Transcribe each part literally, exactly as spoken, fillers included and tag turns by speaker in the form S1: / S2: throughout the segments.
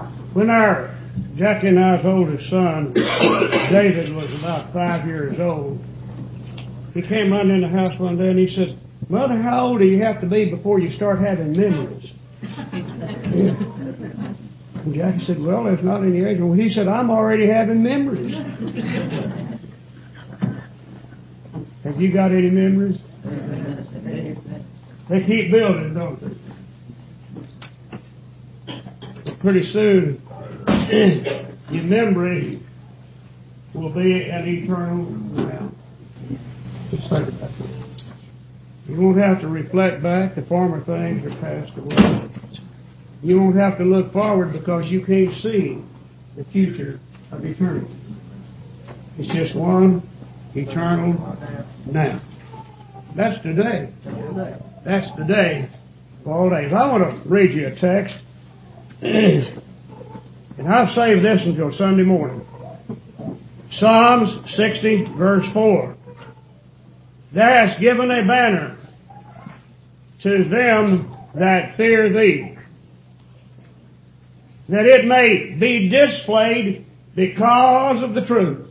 S1: When our Jackie and I's oldest son, David, was about five years old, he came running in the house one day and he said, "Mother, how old do you have to be before you start having memories?" And Jackie said, "Well, there's not any age." Well, he said, "I'm already having memories." Have you got any memories? They keep building, don't they? But pretty soon, your memory will be an eternal ground. Just think about that. You won't have to reflect back. The former things are passed away. You won't have to look forward because you can't see the future of eternity. It's just one eternal now. That's today. That's the day of all days. I want to read you a text. And I've saved this until Sunday morning. Psalms sixty, verse four. Thou hast given a banner to them that fear thee, that it may be displayed because of the truth.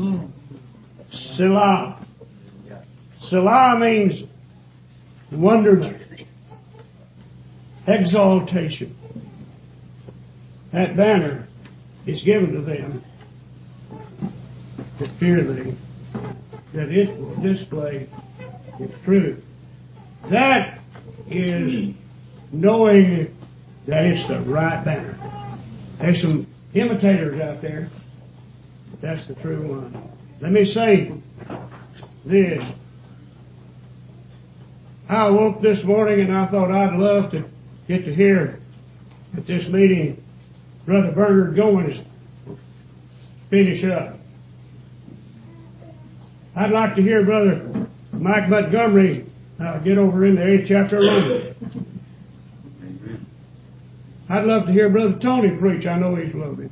S1: Selah. Selah means wonderment, exaltation. That banner is given to them that fear thee, that it will display its truth. That is knowing that it's the right banner. There's some imitators out there, but that's the true one. Let me say this. I woke this morning and I thought I'd love to get to hear at this meeting Brother Bernard Goins finish up. I'd like to hear Brother Mike Montgomery uh, get over in the eighth chapter of Romans. I'd love to hear Brother Tony preach. I know he's loaded.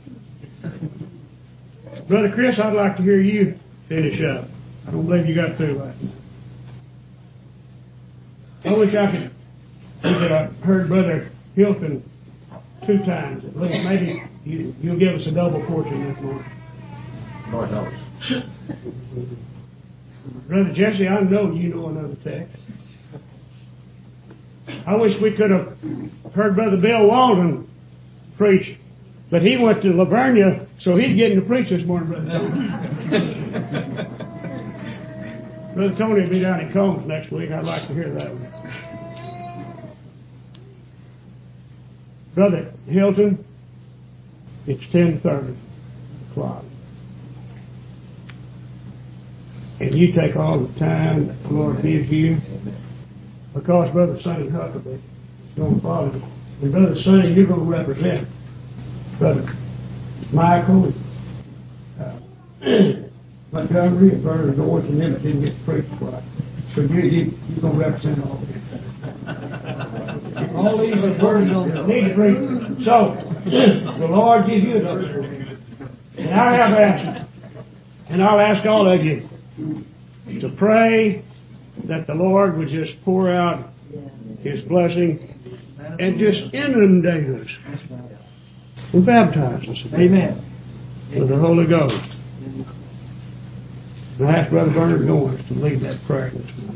S1: Brother Chris, I'd like to hear you finish up. I don't believe you got through right now. I wish I could have heard Brother Hilton two times at least. Maybe you, you'll give us a double portion this morning.
S2: Lord knows.
S1: Brother Jesse, I know you know another text. I wish we could have heard Brother Bill Walden preach, but he went to Lavernia, so he's getting to preach this morning, Brother Tony. Brother Tony will be down in Combs next week. I'd like to hear that one. Brother Hilton, it's ten thirty o'clock. And you take all the time that the Lord gives you, because Brother Sonny Huckabee is going to follow you. And Brother Sonny, you're going to represent Brother Michael, uh, Montgomery, and Brother North, and them that didn't get to preach right. So you, you, you're going to represent all of them. All these are words that need to preach. So, the Lord gives you those. And I have asked, and I'll ask all of you to pray that the Lord would just pour out His blessing and just inundate us and baptize us. Amen. With the Holy Ghost. And I ask Brother Bernard Goins to lead that prayer this morning.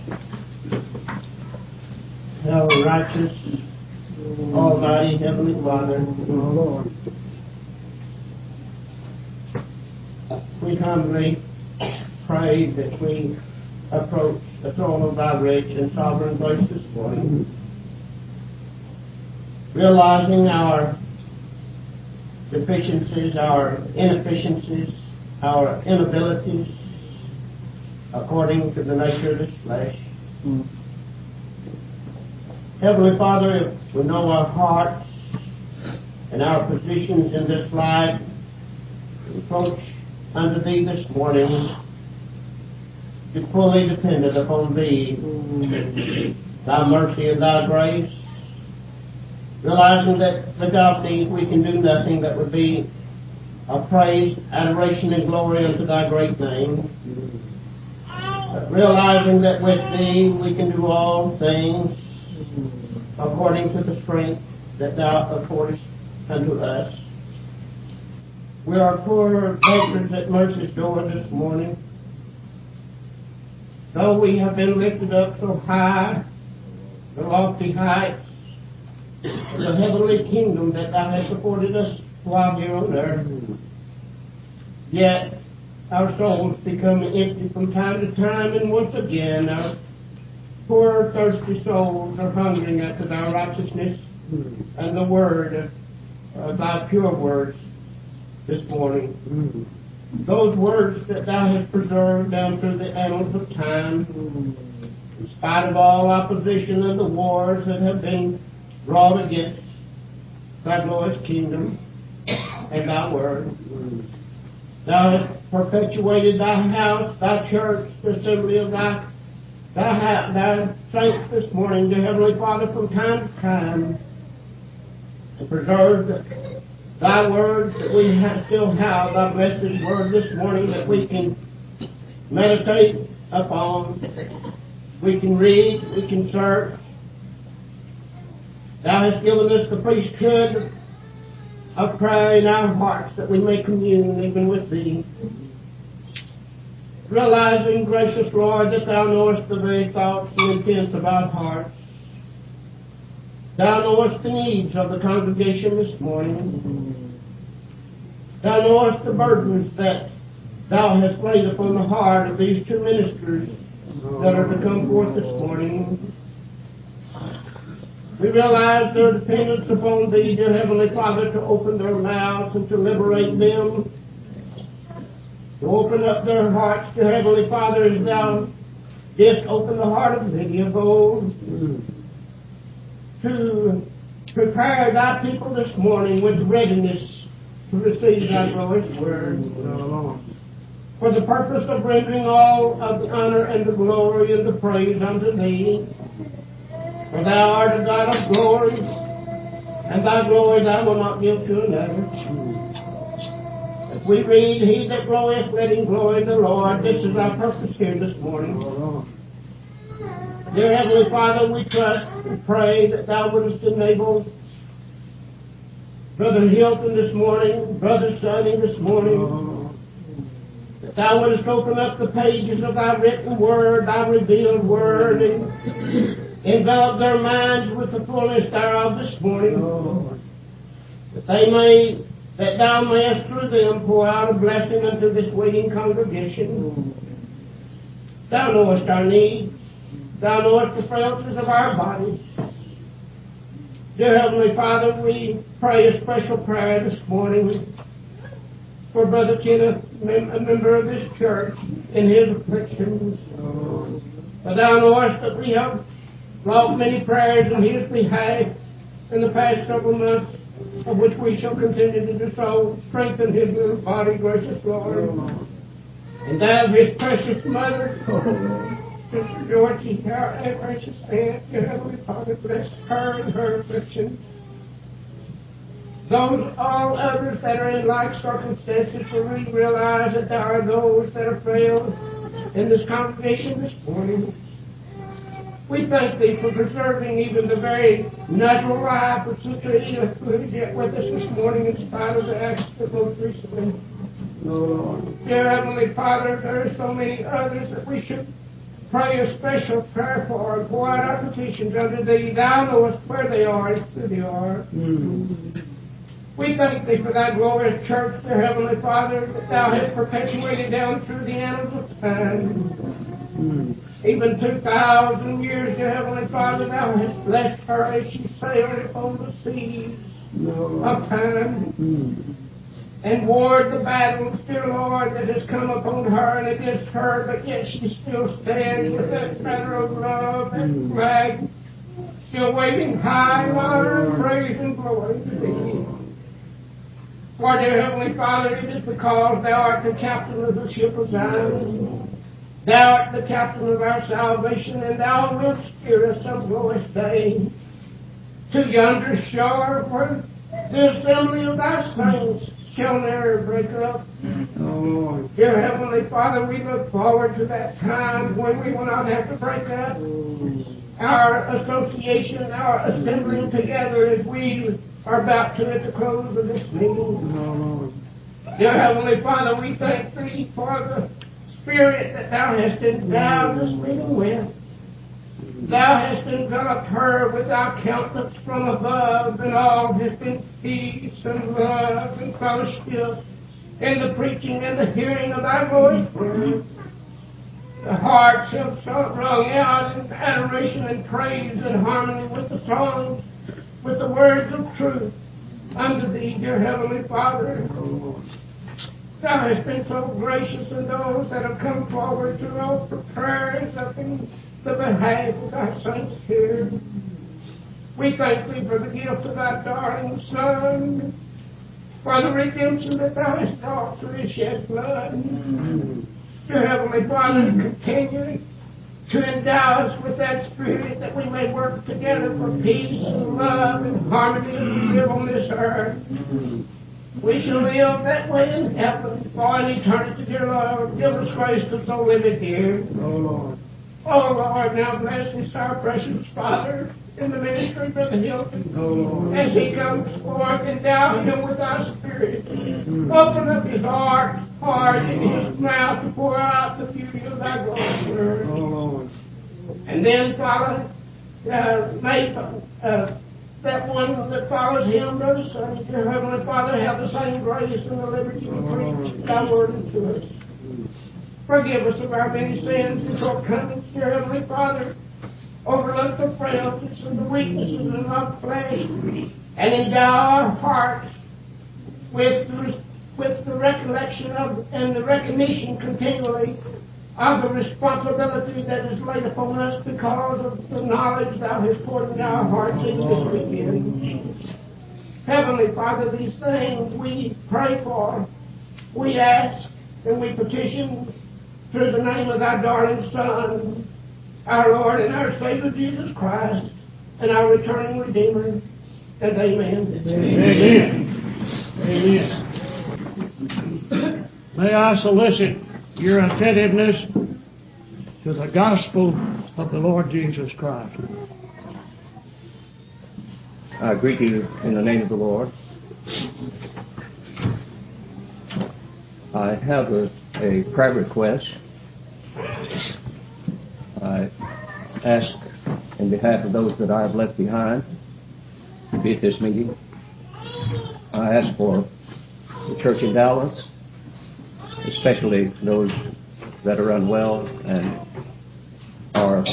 S3: Our righteous, almighty, heavenly Father,
S1: Oh, Lord.
S3: we humbly pray that we approach the throne of thy rich and sovereign grace this morning, realizing our deficiencies, our inefficiencies, our inabilities, according to the nature of this flesh. Mm. Heavenly Father, if we know our hearts and our positions in this life, we approach unto Thee this morning, be fully dependent upon Thee, Thy mercy and Thy grace, realizing that without Thee we can do nothing that would be of praise, adoration, and glory unto Thy great name. But realizing that with Thee we can do all things according to the strength that Thou affordest unto us. We are poor beggars at mercy's door this morning. Though we have been lifted up so high, the lofty heights of the heavenly kingdom that thou hast afforded us while here on earth, yet our souls become empty from time to time, and once again our poor thirsty souls are hungering after thy righteousness and the word of thy pure words this morning. Mm. Those words that thou hast preserved down through the annals of time, mm. in spite of all opposition and the wars that have been brought against thy glorious kingdom and thy word. Mm. Thou hast perpetuated thy house, thy church, the assembly of thy, thy, thy saints this morning, dear Heavenly Father, from time to time, and preserved thy word that we have, still have, thy blessed word this morning that we can meditate upon, we can read, we can search. Thou hast given us the priesthood of prayer in our hearts that we may commune even with thee. Realizing, gracious Lord, that thou knowest the very thoughts and intents of our hearts. Thou knowest the needs of the congregation this morning. Thou knowest the burdens that thou hast laid upon the heart of these two ministers that are to come forth this morning. We realize their dependence upon thee, dear Heavenly Father, to open their mouths and to liberate them, to open up their hearts, dear Heavenly Father, as thou didst open the heart of many of those, to prepare thy people this morning with readiness to receive thy glorious word, for the purpose of rendering all of the honor and the glory and the praise unto thee. For thou art a God of glory, and thy glory thou wilt not give to another. As we read, he that glorieth, let him glory the Lord. This is our purpose here this morning. Dear Heavenly Father, we trust and pray that thou wouldest enable Brother Hilton this morning, Brother Sonny this morning, that thou wouldest open up the pages of thy written word, thy revealed word, and envelop their minds with the fullness thereof this morning, that they may, that thou mayest through them pour out a blessing unto this waiting congregation. Thou knowest our needs. Thou knowest the frailties of our bodies. Dear Heavenly Father, we pray a special prayer this morning for Brother Kenneth, a member of this church, in his afflictions. For thou knowest that we have brought many prayers in his behalf in the past several months, of which we shall continue to do so. Strengthen his little body, gracious Lord. And that of his precious mother, Sister Georgie, our precious aunt, dear Heavenly Father, bless her and her affliction. Those, all others that are in like circumstances, for we realize that there are those that are frail in this congregation this morning. We thank thee for preserving even the very natural life of Sister Edith, who is yet with us this morning in spite of the accident most recently. Lord. Dear Heavenly Father, there are so many others that we should pray a special prayer for and pour out our petitions unto thee. Thou knowest where they are and who they are. Mm. We thank thee for thy glorious church, dear Heavenly Father, that thou hast perpetuated down through the annals of time. Mm. Even two thousand years, dear Heavenly Father, thou hast blessed her as she sailed upon the seas no. of time. Mm. And warred the battles, dear Lord, that has come upon her and against her, but yet she still stands with that banner of love, that mm. flag, still waving high in honor and praise and glory to thee. For, dear Heavenly Father, it is because thou art the captain of the ship of Zion. Thou art the captain of our salvation, and thou wilt steer us some glorious day to yonder shore where the assembly of thy saints shall never break up. Oh, dear Heavenly Father, we look forward to that time when we will not have to break up our association, our assembling together as we are about to at the close of this meeting.
S1: No, Lord.
S3: Dear Heavenly Father, we thank Thee for the Spirit that Thou hast endowed this meeting with. Thou hast enveloped her with Thy countenance from above, and all has been peace and love and fellowship in the preaching and the hearing of Thy glorious word. The hearts have so rung out in adoration and praise in harmony with the songs, with the words of truth unto Thee, dear Heavenly Father. Thou hast been so gracious in those that have come forward to offer prayers up in the behalf of Thy saints here. We thank Thee for the gift of Thy darling Son, for the redemption that Thou hast brought through His shed blood. Dear Heavenly Father, continue to endow us with that Spirit that we may work together for peace and love and harmony as we live on this earth. We shall live that way in heaven for an eternity, dear Lord. Give us grace to so live it here.
S1: Oh, Lord.
S3: Oh, Lord, now bless this our precious Father in the ministry of Brother Hilton.
S1: Oh, Lord.
S3: As he comes forth, endow him with Thy Spirit. Open up his heart, heart, and his mouth to pour out the beauty of Thy glorious word.
S1: Oh, Lord.
S3: And then, Father, uh, may uh, that one that follows him, Brother Sonny, dear Heavenly Father, have the same grace and the liberty to preach Thy word unto us. Forgive us of our many sins and shortcomings, dear Heavenly Father. Overlook the frailties and the weaknesses of our flesh, and endow our hearts with the, with the recollection of and the recognition continually of the responsibility that is laid upon us because of the knowledge Thou hast poured into our hearts in this weekend. Heavenly Father, these things we pray for, we ask, and we petition through the name of Thy darling Son, our Lord and our Savior Jesus Christ, and our returning Redeemer. And amen.
S1: Amen. Amen. May I solicit your attentiveness to the gospel of the Lord Jesus Christ.
S2: I greet you in the name of the Lord. I have a, a prayer request. I ask in behalf of those that I have left behind to be at this meeting. I ask for the church endowments, especially those that are unwell and are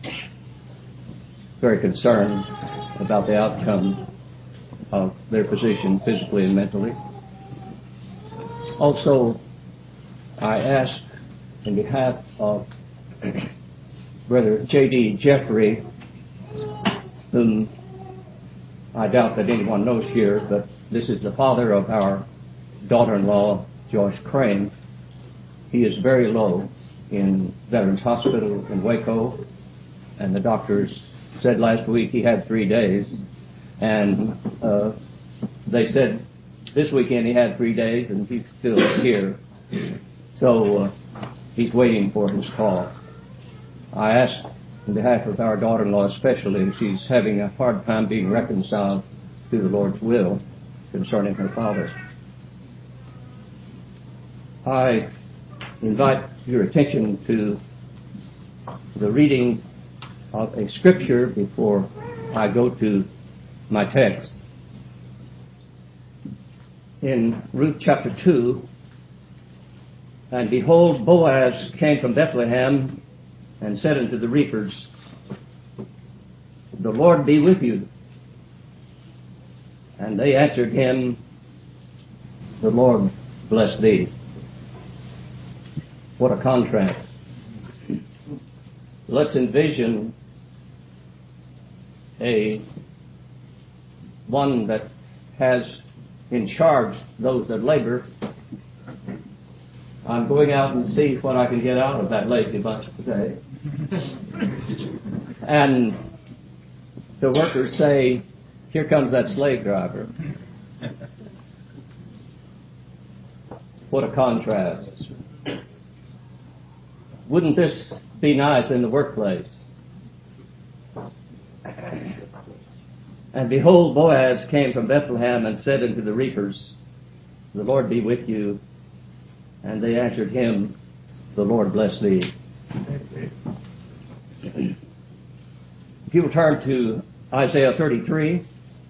S2: very concerned about the outcome of their position physically and mentally. Also, I ask in behalf of Brother J D Jeffrey, whom I doubt that anyone knows here, but this is the father of our daughter-in-law, Joyce Crane. He is very low in Veterans Hospital in Waco, and the doctors said last week he had three days, and uh, they said this weekend he had three days, and he's still here. So uh, he's waiting for his call. I ask on behalf of our daughter-in-law especially, she's having a hard time being reconciled to the Lord's will concerning her father. I invite your attention to the reading of a scripture before I go to my text. In Ruth chapter two, and behold, Boaz came from Bethlehem and said unto the reapers, the Lord be with you. And they answered him, the Lord bless thee. What a contrast. Let's envision a one that has in charge those that labor. I'm going out and see what I can get out of that lazy bunch today. And the workers say, here comes that slave driver. What a contrast. Wouldn't this be nice in the workplace? And behold, Boaz came from Bethlehem and said unto the reapers, The Lord be with you. And they answered him, The Lord bless thee. If you will turn to Isaiah thirty-three,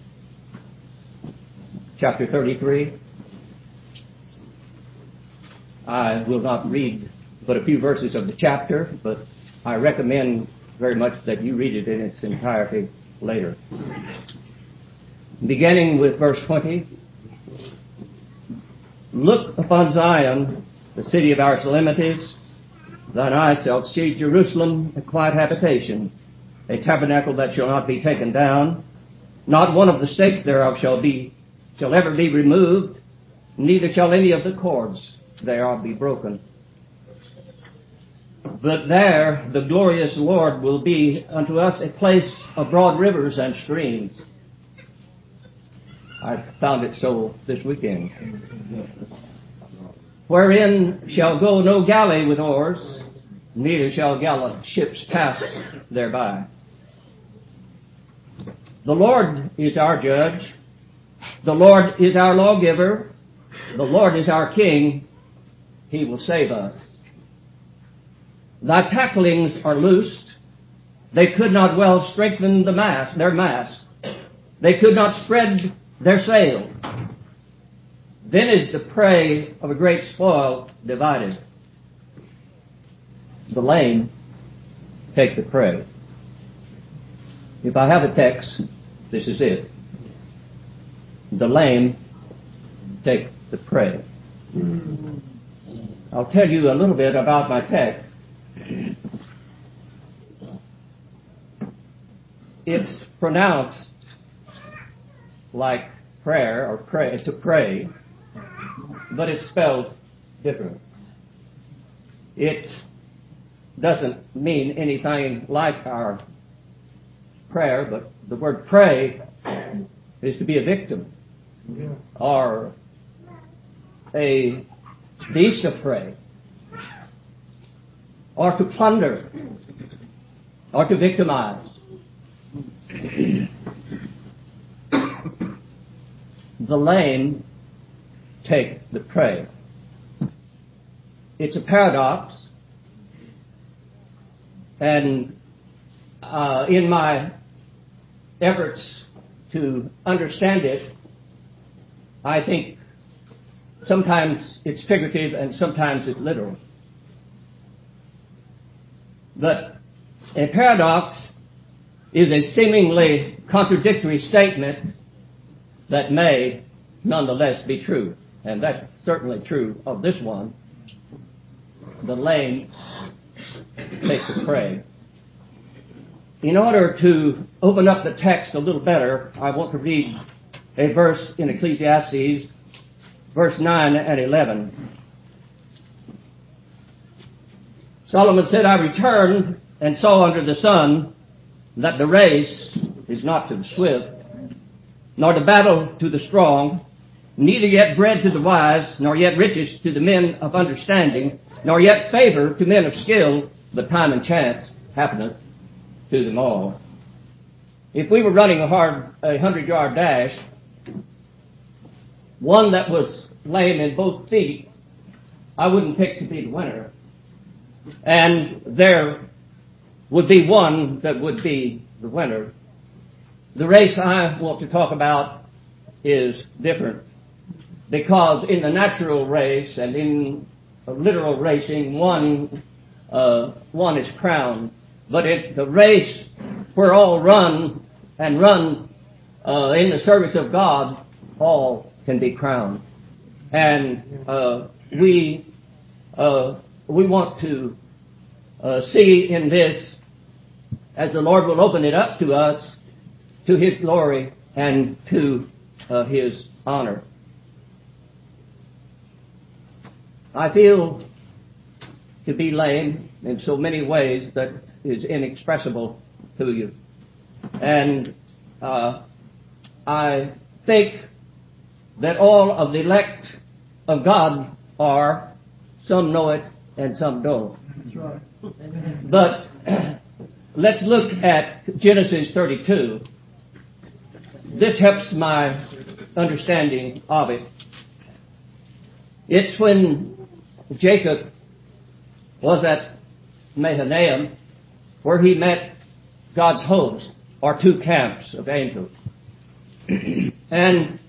S2: chapter thirty-three. I will not read but a few verses of the chapter, but I recommend very much that you read it in its entirety later. Beginning with verse twenty. Look upon Zion, the city of our solemnities. Thine eyes shall see Jerusalem, a quiet habitation, a tabernacle that shall not be taken down. Not one of the stakes thereof shall be, shall ever be removed, neither shall any of the cords thereof be broken. But there the glorious Lord will be unto us a place of broad rivers and streams. I found it so this weekend. Wherein shall go no galley with oars, neither shall gallant ships pass thereby. The Lord is our judge. The Lord is our lawgiver. The Lord is our king. He will save us. Thy tacklings are loosed. They could not well strengthen the mast, their mast. They could not spread their sail. Then is the prey of a great spoil divided. The lame take the prey. If I have a text, this is it. The lame take the prey. I'll tell you a little bit about my text. It's pronounced like prayer or pray to pray, but it's spelled different. It doesn't mean anything like our prayer, but the word pray is to be a victim or a beast of prey, or to plunder, or to victimize. The lame take the prey. It's a paradox, and uh, in my efforts to understand it, I think sometimes it's figurative and sometimes it's literal. But a paradox is a seemingly contradictory statement that may nonetheless be true. And that's certainly true of this one. The lame take the prey. In order to open up the text a little better, I want to read a verse in Ecclesiastes, verse nine and eleven. Solomon said, I returned and saw under the sun that the race is not to the swift, nor the battle to the strong, neither yet bread to the wise, nor yet riches to the men of understanding, nor yet favor to men of skill, but time and chance happeneth to them all. If we were running a hard, a hundred-yard dash, one that was lame in both feet, I wouldn't pick to be the winner. And there would be one that would be the winner. The race I want to talk about is different, because in the natural race and in literal racing, one uh, one is crowned. But in the race where all run and run uh, in the service of God, all can be crowned. And uh, we uh, we want to uh, see in this, as the Lord will open it up to us, to His glory and to uh, His honor. I feel to be lame in so many ways that is inexpressible to you. And uh, I think that all of the elect of God are, some know it and some don't. That's right. But let's look at Genesis thirty-two. this helps my understanding of it. It's when Jacob was at Mahanaim where he met God's host, or two camps of angels. And,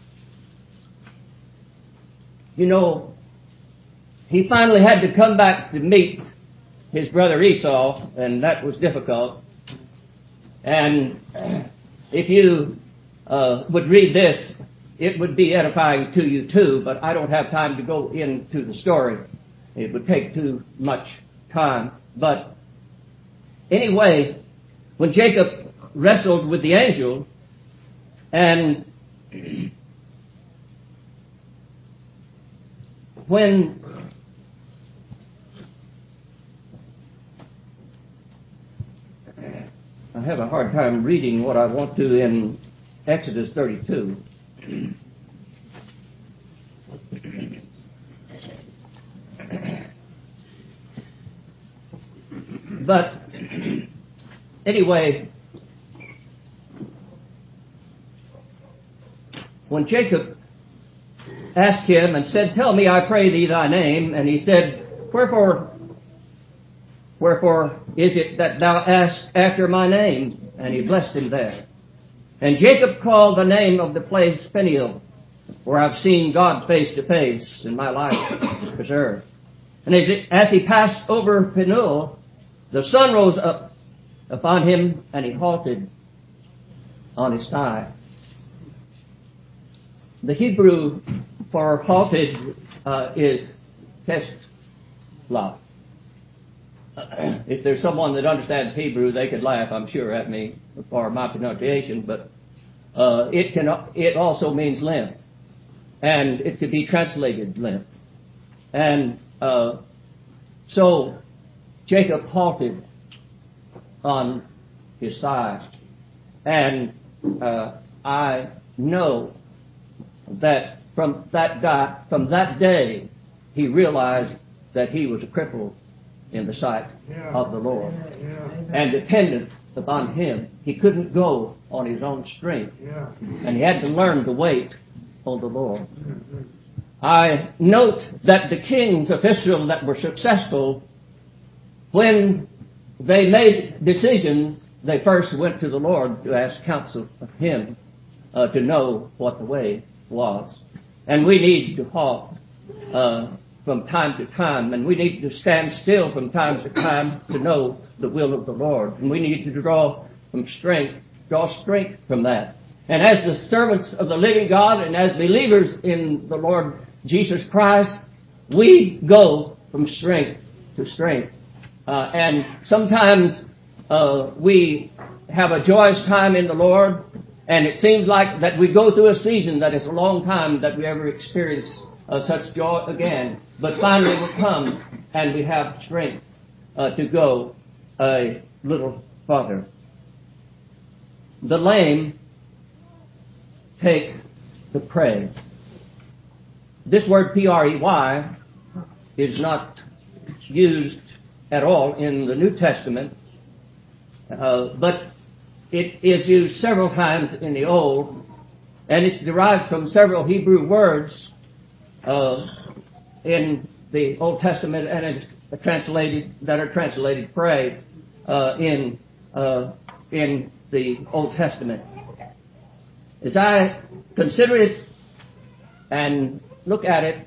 S2: you know, he finally had to come back to meet his brother Esau, and that was difficult. And if you uh, would read this, it would be edifying to you too, but I don't have time to go into the story. It would take too much time. But anyway, when Jacob wrestled with the angel, and when I have a hard time reading what I want to in Exodus thirty-two. But anyway, when Jacob asked him and said, "Tell me, I pray thee, thy name," and he said, Wherefore, wherefore is it that thou ask after my name? And he blessed him there. And Jacob called the name of the place Peniel, where I've seen God face to face, and my life preserved. And as, it, as he passed over Peniel, the sun rose up upon him, and he halted on his thigh. The Hebrew for halted uh, is teshlah. If there's someone that understands Hebrew, they could laugh, I'm sure, at me for my pronunciation, but uh, it can it also means limp, and it could be translated limp. And uh, so Jacob halted on his thigh, and uh, I know that from that di- from that day he realized that he was a cripple in the sight
S1: Yeah.
S2: of the Lord,
S1: Yeah.
S2: and dependent upon Him. He couldn't go on his own strength,
S1: Yeah.
S2: and he had to learn to wait on the Lord. I note that the kings of Israel that were successful, when they made decisions, they first went to the Lord to ask counsel of Him uh, to know what the way was. And we need to halt uh, from time to time, and we need to stand still from time to time to know the will of the Lord. And we need to draw from strength, draw strength from that. And as the servants of the living God and as believers in the Lord Jesus Christ, we go from strength to strength. Uh, and sometimes uh, we have a joyous time in the Lord, and it seems like that we go through a season that is a long time that we ever experience uh, such joy again. But finally will come, and we have strength uh, to go a little farther. The lame take the prey. This word P R E Y is not used at all in the New Testament, uh, but it is used several times in the Old, and it's derived from several Hebrew words uh, in the Old Testament, and it's translated that are translated prey uh, in uh, in the Old Testament. As I consider it and look at it,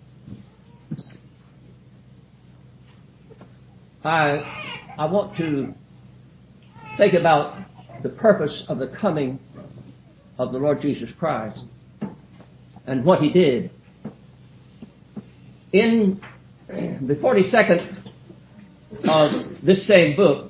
S2: I I want to think about the purpose of the coming of the Lord Jesus Christ and what He did. In the forty-second of this same book,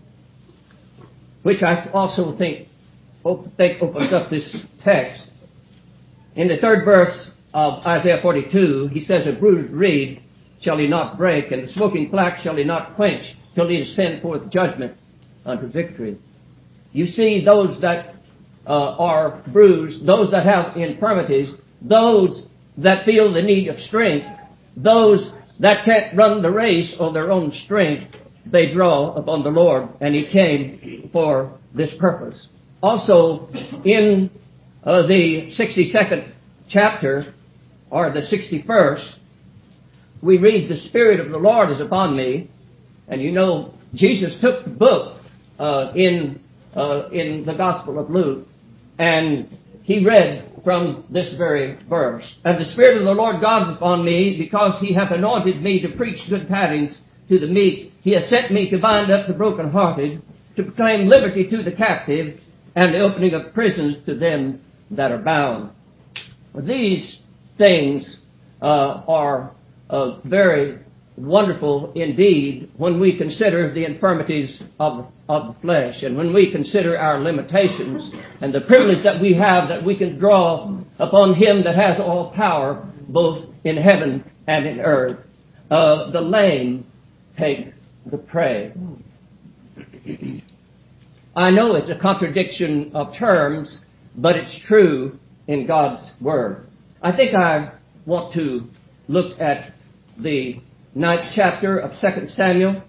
S2: which I also think, think opens up this text, in the third verse of Isaiah forty-two, he says, "A bruised reed shall he not break, and the smoking flax shall he not quench, till he has sent forth judgment unto victory." You see, those that uh, are bruised, those that have infirmities, those that feel the need of strength, those that can't run the race on their own strength, they draw upon the Lord, and He came for this purpose. also in uh, the sixty-second chapter, or the sixty-first, we read, the Spirit of the Lord is upon me. And you know, Jesus took the book uh, in uh, in the Gospel of Luke, and he read from this very verse. And the Spirit of the Lord God is upon me, because he hath anointed me to preach good tidings to the meek. He has sent me to bind up the brokenhearted, to proclaim liberty to the captive, and the opening of prisons to them that are bound. These things uh, are uh, very wonderful indeed when we consider the infirmities of, of the flesh, and when we consider our limitations and the privilege that we have that we can draw upon him that has all power both in heaven and in earth. Uh, the lame take the prey. I know it's a contradiction of terms, but it's true in God's Word. I think I want to look at the ninth chapter of Second Samuel,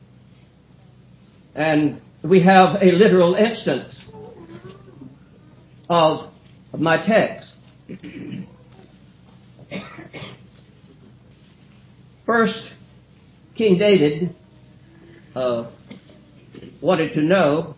S2: and we have a literal instance of my text. First, King David uh, wanted to know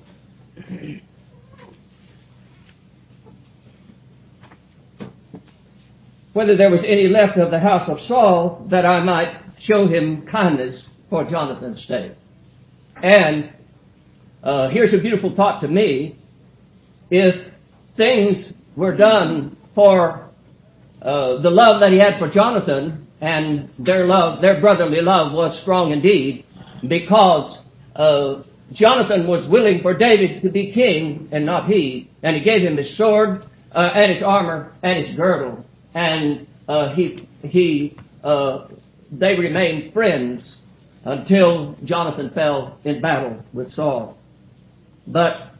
S2: whether there was any left of the house of Saul, that I might show him kindness for Jonathan's sake. And uh, here's a beautiful thought to me. If things were done for uh, the love that he had for Jonathan, and their love, their brotherly love was strong indeed, because uh, Jonathan was willing for David to be king and not he, and he gave him his sword uh, and his armor and his girdle, and uh, he he uh, they remained friends until Jonathan fell in battle with Saul. But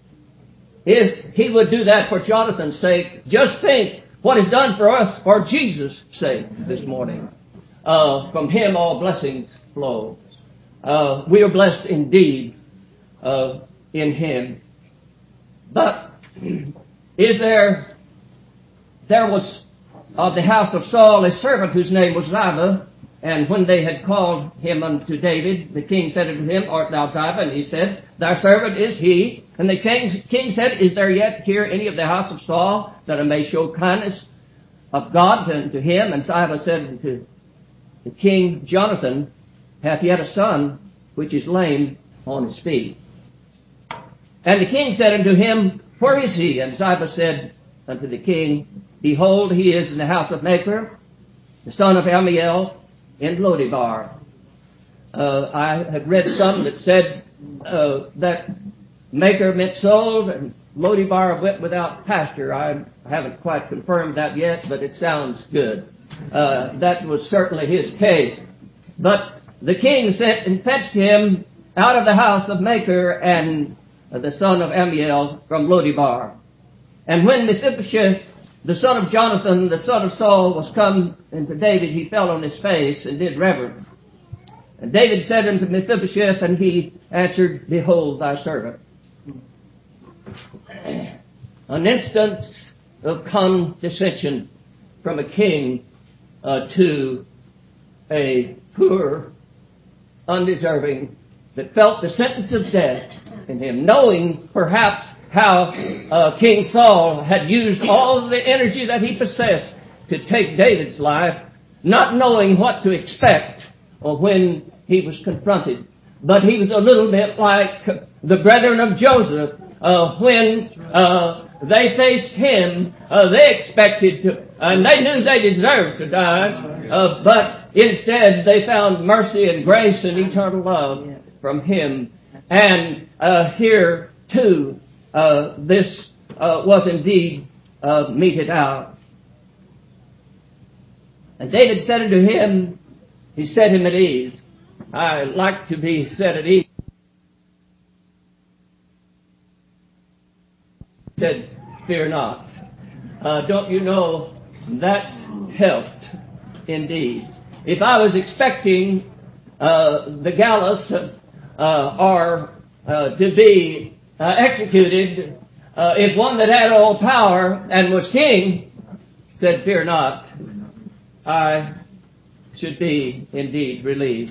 S2: if he would do that for Jonathan's sake, just think what is done for us for Jesus' sake this morning. Uh, from him all blessings flow. Uh, we are blessed indeed uh, in him. But is there, there was of the house of Saul a servant whose name was Ziba, and when they had called him unto David, the king said unto him, Art thou Ziba? And he said, Thy servant is he. And the king, king said, Is there yet here any of the house of Saul, that I may show kindness of God unto him? And Ziba said unto the king, Jonathan hath yet a son, which is lame on his feet. And the king said unto him, Where is he? And Ziba said unto the king, Behold, he is in the house of Machir, the son of Ammiel, in Lodebar. Uh, I had read some that said uh, that Machir meant sold, and Lodebar went without pasture. I haven't quite confirmed that yet, but it sounds good. Uh, that was certainly his case. But the king sent and fetched him out of the house of Machir and uh, the son of Ammiel from Lodebar. And when Mephibosheth, the son of Jonathan, the son of Saul, was come unto David, he fell on his face and did reverence. And David said unto Mephibosheth, and he answered, Behold thy servant. An instance of condescension from a king uh, to a poor, undeserving, that felt the sentence of death in him, knowing perhaps how uh, King Saul had used all the energy that he possessed to take David's life, not knowing what to expect or when he was confronted. But he was a little bit like the brethren of Joseph. Uh, when uh, they faced him, uh, they expected to, and they knew they deserved to die, uh, but instead they found mercy and grace and eternal love from him. And uh, here, too, uh, this uh, was indeed uh, meted out. And David said unto him, he set him at ease. I like to be set at ease. He said, Fear not. Uh, don't you know, that helped indeed. If I was expecting uh, the gallows uh, or uh, to be uh, executed, uh, if one that had all power and was king said, "Fear not," I should be indeed relieved.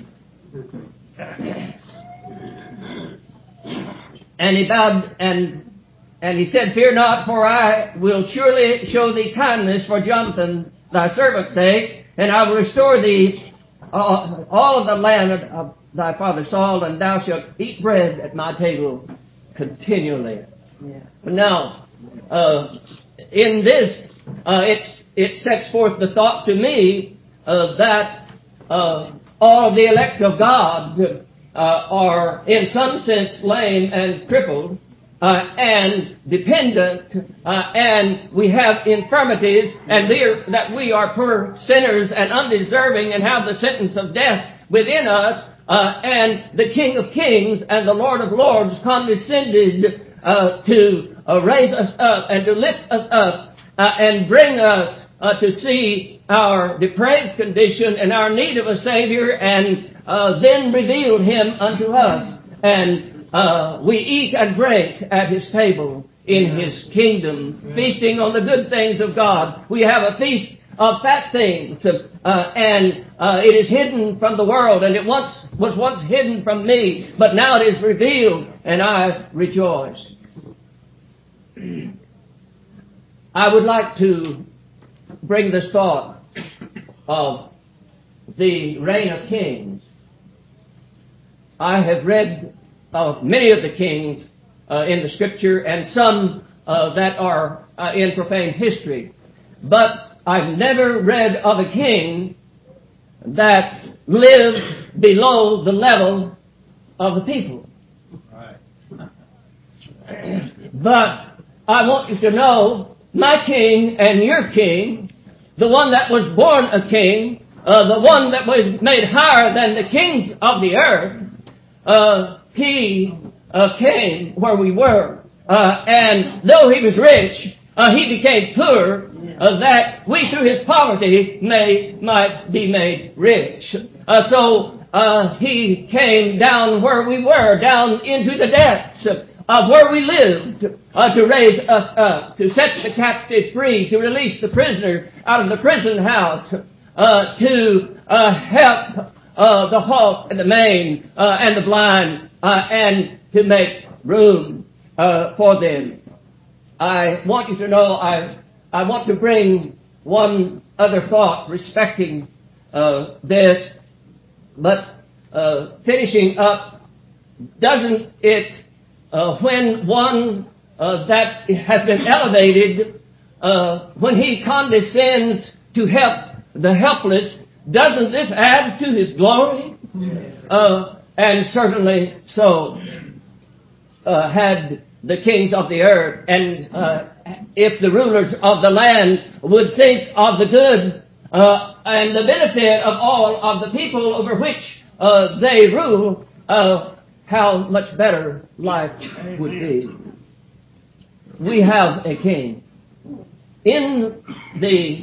S2: And he bowed and and he said, "Fear not, for I will surely show thee kindness for Jonathan thy servant's sake, and I will restore thee uh, all of the land of thy father Saul, and thou shalt eat bread at my table continually." Yeah. Now, uh, in this, uh, it's, it sets forth the thought to me uh, that uh, all of the elect of God uh, are in some sense lame and crippled uh, and dependent, uh, and we have infirmities, and that we are poor sinners and undeserving and have the sentence of death within us. Uh, and the King of Kings and the Lord of Lords condescended uh, to uh, raise us up and to lift us up uh, and bring us uh, to see our depraved condition and our need of a Savior, and uh, then revealed Him unto us. And uh, we eat and drink at His table in His kingdom, feasting on the good things of God. We have a feast of fat things, uh, and uh, it is hidden from the world, and it once was once hidden from me, but now it is revealed, and I rejoice. I would like to bring this thought of the reign of kings. I have read of many of the kings uh, in the Scripture, and some uh, that are uh, in profane history, but I've never read of a king that lived below the level of the people. Right. But I want you to know, my king and your king, the one that was born a king, uh, the one that was made higher than the kings of the earth, uh, he uh, came where we were. Uh, and though he was rich, uh, he became poor, Uh, that we through his poverty may might be made rich. Uh, so uh, he came down where we were, down into the depths of where we lived, uh, to raise us up, to set the captive free, to release the prisoner out of the prison house, uh, to uh, help uh, the halt and the maimed uh, and the blind, uh, and to make room uh, for them. I want you to know I. I want to bring one other thought respecting uh, this, but uh, finishing up, doesn't it, uh, when one uh, that has been elevated, uh, when he condescends to help the helpless, doesn't this add to his glory? Uh, and certainly so uh, had the kings of the earth, and uh, if the rulers of the land would think of the good uh, and the benefit of all of the people over which uh, they rule, uh, how much better life would be. We have a king. In the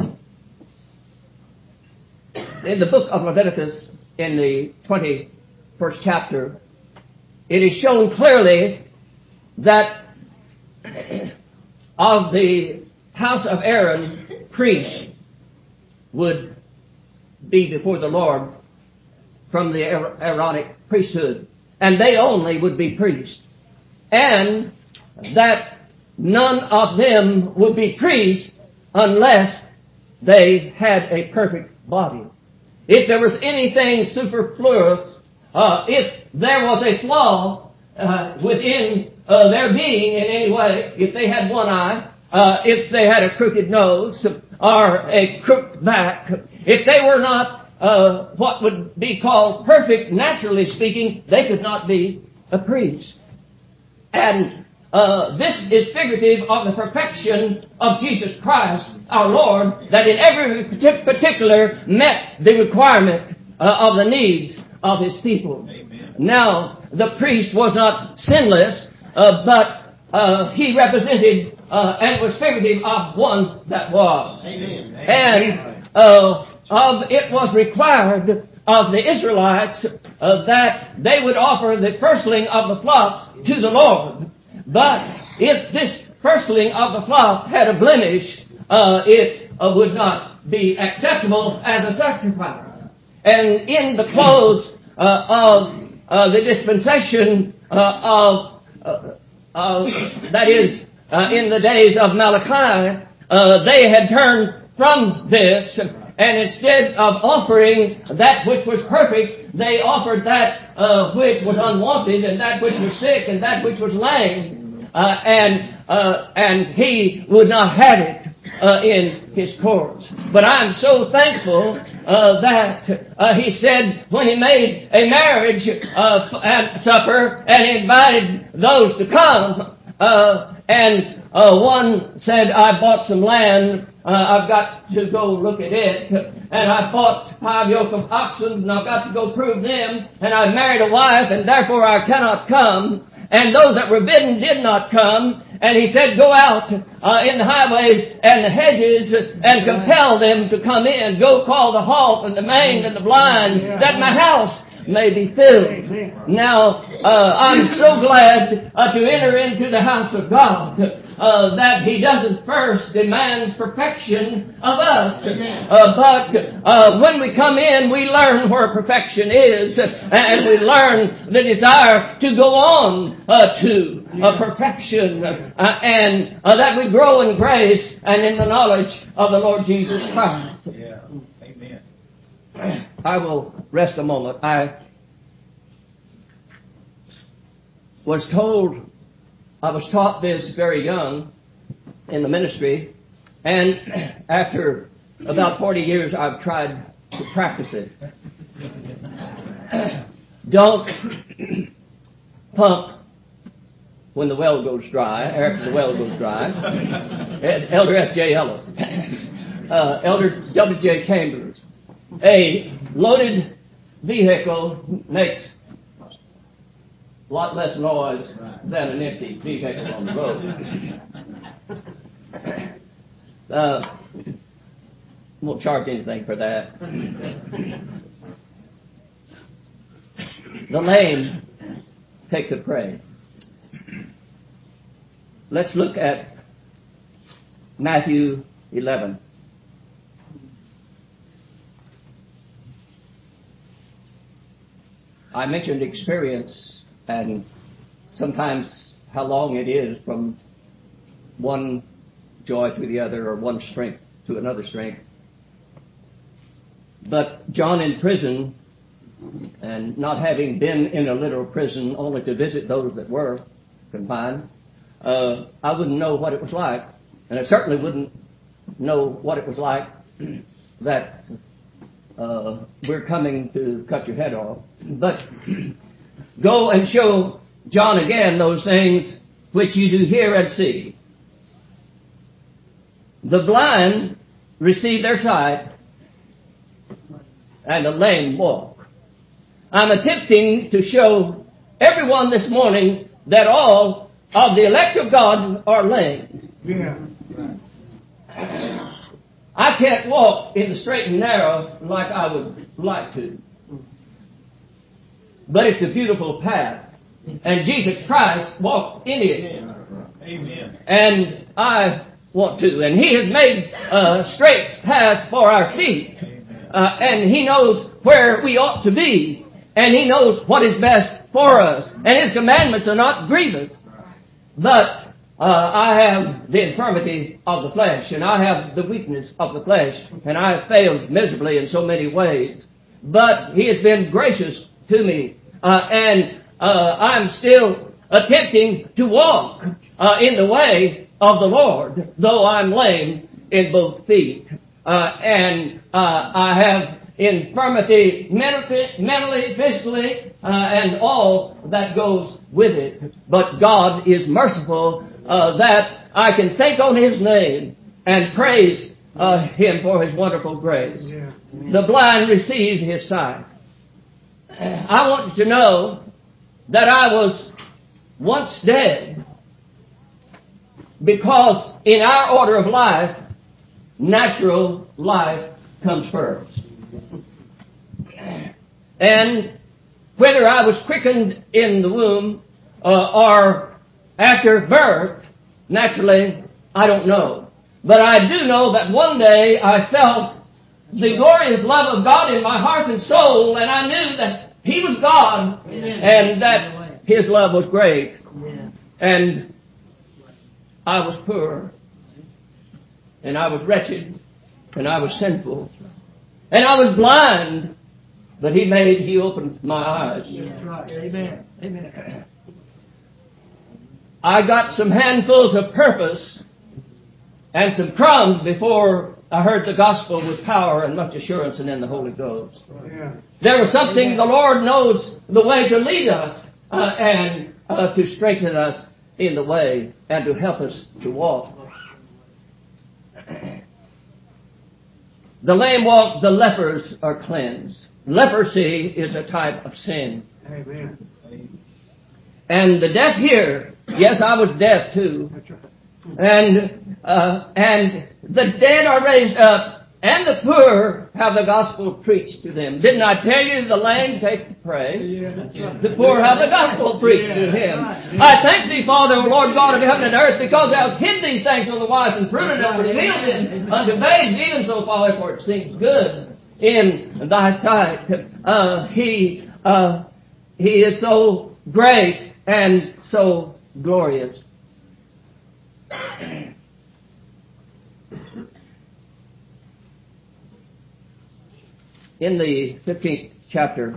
S2: in the book of Leviticus, in the twenty-first chapter, it is shown clearly that of the house of Aaron, priests would be before the Lord from the Aaronic priesthood, and they only would be priests, and that none of them would be priests unless they had a perfect body. If there was anything superfluous, uh, if there was a flaw uh, within Uh, their being in any way, if they had one eye, uh, if they had a crooked nose, or a crooked back, if they were not uh, what would be called perfect, naturally speaking, they could not be a priest. And uh, this is figurative of the perfection of Jesus Christ, our Lord, that in every particular met the requirement uh, of the needs of His people. Amen. Now, the priest was not sinless, Uh, but uh, he represented uh, and was figurative of one that was. Amen. And uh, of it was required of the Israelites uh, that they would offer the firstling of the flock to the Lord. But if this firstling of the flock had a blemish, uh, it uh, would not be acceptable as a sacrifice. And in the close uh, of uh, the dispensation uh, of, uh, of, that is, uh, in the days of Malachi, uh, they had turned from this, and instead of offering that which was perfect, they offered that uh, which was unwanted, and that which was sick, and that which was lame, uh, and uh, and he would not have it uh, in his courts. But I'm so thankful uh, that uh, he said when he made a marriage uh, supper and invited those to come, uh, and uh, one said, "I bought some land. Uh, I've got to go look at it, and I bought five yoke of oxen, and I've got to go prove them, and I married a wife, and therefore I cannot come." And those that were bidden did not come, and he said, "Go out uh, in the highways and the hedges, and compel them to come in. Go call the halt and the maimed and the blind, that my house may be filled." Now, uh, I'm so glad uh, to enter into the house of God, uh, that He doesn't first demand perfection of us. Uh, but uh, when we come in, we learn where perfection is, and we learn the desire to go on uh, to uh, perfection, uh, and uh, that we grow in grace and in the knowledge of the Lord Jesus Christ.
S4: Yeah. Amen.
S2: I will rest a moment. I was told, I was taught this very young in the ministry, and after about forty years I've tried to practice it. Don't pump when the well goes dry, after the well goes dry. Elder S J Ellis. Uh, Elder W J Chambers. A loaded vehicle makes a lot less noise than an empty vehicle on the road. Uh, won't charge anything for that. The lame take the prey. Let's look at Matthew eleven. I mentioned experience and sometimes how long it is from one joy to the other, or one strength to another strength. But John in prison, and not having been in a literal prison, only to visit those that were confined, uh, I wouldn't know what it was like. And I certainly wouldn't know what it was like that uh, we're coming to cut your head off. But go and show John again those things which you do hear and see. The blind receive their sight, and the lame walk. I'm attempting to show everyone this morning that all of the elect of God are lame.
S1: Yeah.
S2: I can't walk in the straight and narrow like I would like to. But it's a beautiful path. And Jesus Christ walked in it.
S4: Amen.
S2: And I want to. And He has made a straight path for our feet. Uh, and He knows where we ought to be. And He knows what is best for us. And His commandments are not grievous. But uh, I have the infirmity of the flesh, and I have the weakness of the flesh, and I have failed miserably in so many ways. But He has been gracious to me, uh, and uh, I'm still attempting to walk uh, in the way of the Lord, though I'm lame in both feet. Uh, and uh, I have infirmity mentally, mentally physically, uh, and all that goes with it. But God is merciful uh, that I can think on His name and praise uh, Him for His wonderful grace.
S1: Yeah.
S2: The blind receive His sight. I want you to know that I was once dead, because in our order of life, natural life comes first. And whether I was quickened in the womb uh, or after birth, naturally, I don't know. But I do know that one day I felt the glorious love of God in my heart and soul, and I knew that He was God, and that His love was great. And I was poor, and I was wretched, and I was sinful, and I was blind, but He made, He opened my eyes.
S4: Amen. Amen.
S2: I got some handfuls of purpose and some crumbs before I heard the gospel with power and much assurance and in the Holy Ghost.
S1: Yeah.
S2: There was something the Lord knows the way to lead us uh, and uh, to strengthen us in the way and to help us to walk. The lame walk, the lepers are cleansed. Leprosy is a type of sin.
S1: Amen.
S2: And the deaf hear. Yes, I was deaf too. And uh, and the dead are raised up, and the poor have the gospel preached to them. Didn't I tell you the lame take to pray? The poor have the gospel preached to him. I thank Thee, Father, O Lord God of heaven and earth, because Thou hast hid these things from the wise and prudent and revealed them unto babes, even so, Father, for it seems good in Thy sight. Uh, he uh, He is so great and so glorious. In the fifteenth chapter,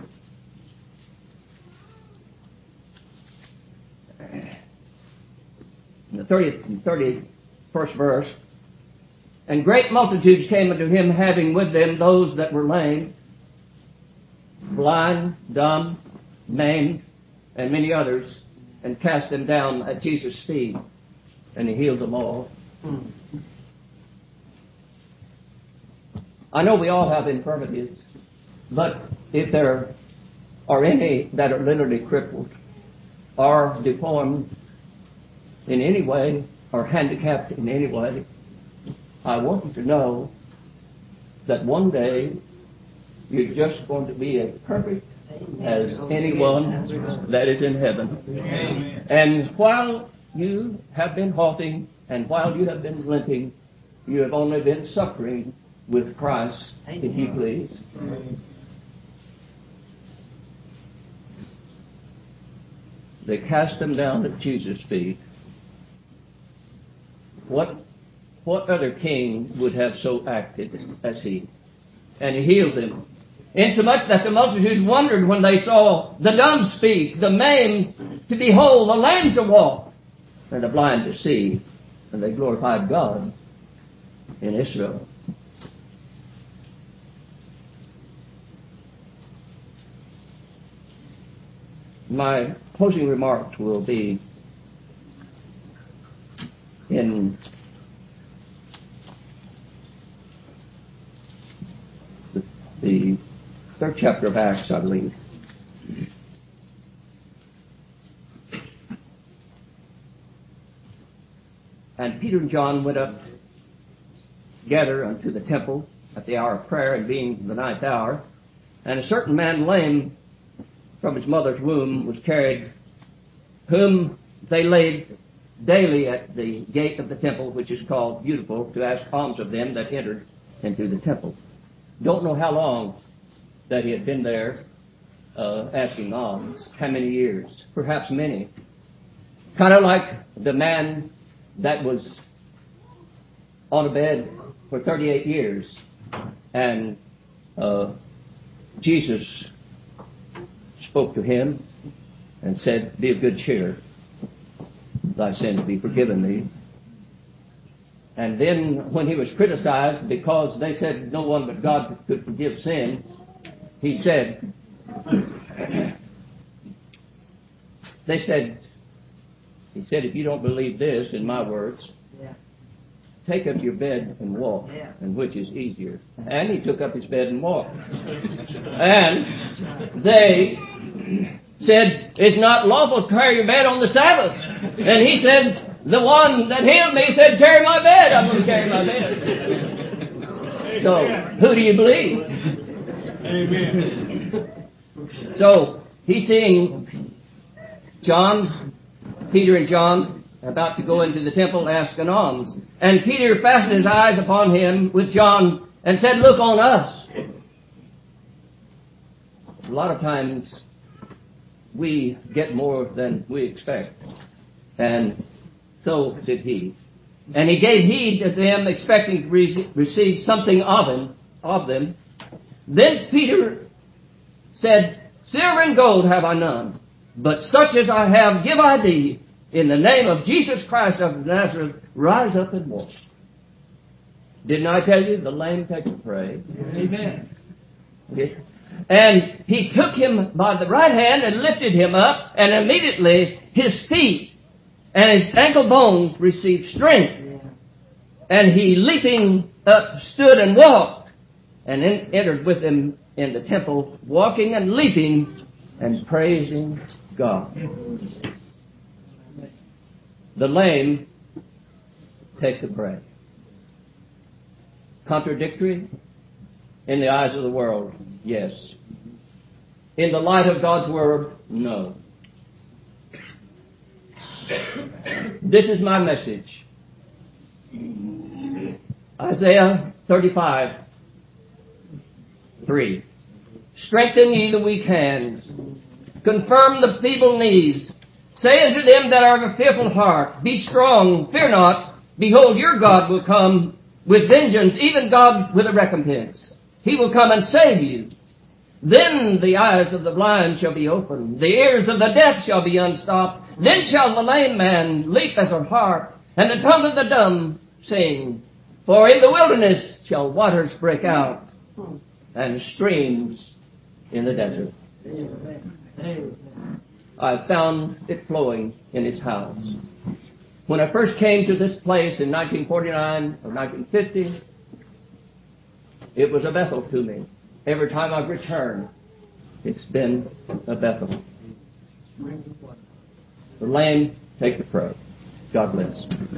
S2: in the thirtieth and thirty-first verse, and great multitudes came unto him, having with them those that were lame, blind, dumb, maimed, and many others, and cast them down at Jesus' feet, and He healed them all. I know we all have infirmities, but if there are any that are literally crippled, or deformed in any way, or handicapped in any way, I want you to know that one day you're just going to be as perfect as anyone that is in heaven.
S4: Amen.
S2: And while you have been halting, and while you have been limping, you have only been suffering with Christ, if you please. They cast him down at Jesus' feet. What, what other king would have so acted as he? And he healed them. Insomuch that the multitude wondered when they saw the dumb speak, the maimed to behold, the lame to walk, and the blind to see. And they glorified God in Israel. My closing remarks will be in the, the third chapter of Acts, I believe. And Peter and John went up together unto the temple at the hour of prayer, and being the ninth hour, and a certain man lame from his mother's womb was carried, whom they laid daily at the gate of the temple, which is called Beautiful, to ask alms of them that entered into the temple. Don't know how long that he had been there uh, asking alms. How many years? Perhaps many. Kind of like the man that was on a bed for thirty-eight years, and uh, Jesus spoke to him and said, "Be of good cheer, thy sins be forgiven thee." And then when he was criticized because they said no one but God could forgive sin, he said, they said, he said, "If you don't believe this, in my words, take up your bed and walk," and which is easier. And he took up his bed and walked. And they said, "It's not lawful to carry your bed on the Sabbath." And he said, the one that healed me said, "Carry my bed. I'm going to carry my bed." So, who do you believe?
S1: Amen.
S2: So, he's seeing John, Peter and John about to go into the temple and ask an alms. And Peter fastened his eyes upon him with John and said, "Look on us." A lot of times we get more than we expect. And so did he. And he gave heed to them, expecting to re- receive something of him, of them. Then Peter said, "Silver and gold have I none, but such as I have give I thee. In the name of Jesus Christ of Nazareth, rise up and walk." Didn't I tell you the lame take the pray?
S4: Amen.
S2: Okay. And he took him by the right hand and lifted him up, and immediately his feet and his ankle bones received strength. And he, leaping up, stood and walked, and en- entered with them in the temple, walking and leaping and praising God. The lame take the prey. Contradictory in the eyes of the world, yes. In the light of God's Word, no. This is my message. Isaiah thirty-five, three. Strengthen ye the weak hands. Confirm the feeble knees. Say unto them that are of a fearful heart, Be strong, fear not. Behold, your God will come with vengeance, even God with a recompense. He will come and save you. Then the eyes of the blind shall be opened. The ears of the deaf shall be unstopped. Then shall the lame man leap as a hart, and the tongue of the dumb sing. For in the wilderness shall waters break out, and streams in the desert. I found it flowing in its house. When I first came to this place in nineteen forty-nine or nineteen fifty, it was a Bethel to me. Every time I've returned, it's been a Bethel. The lame take the prey. God bless.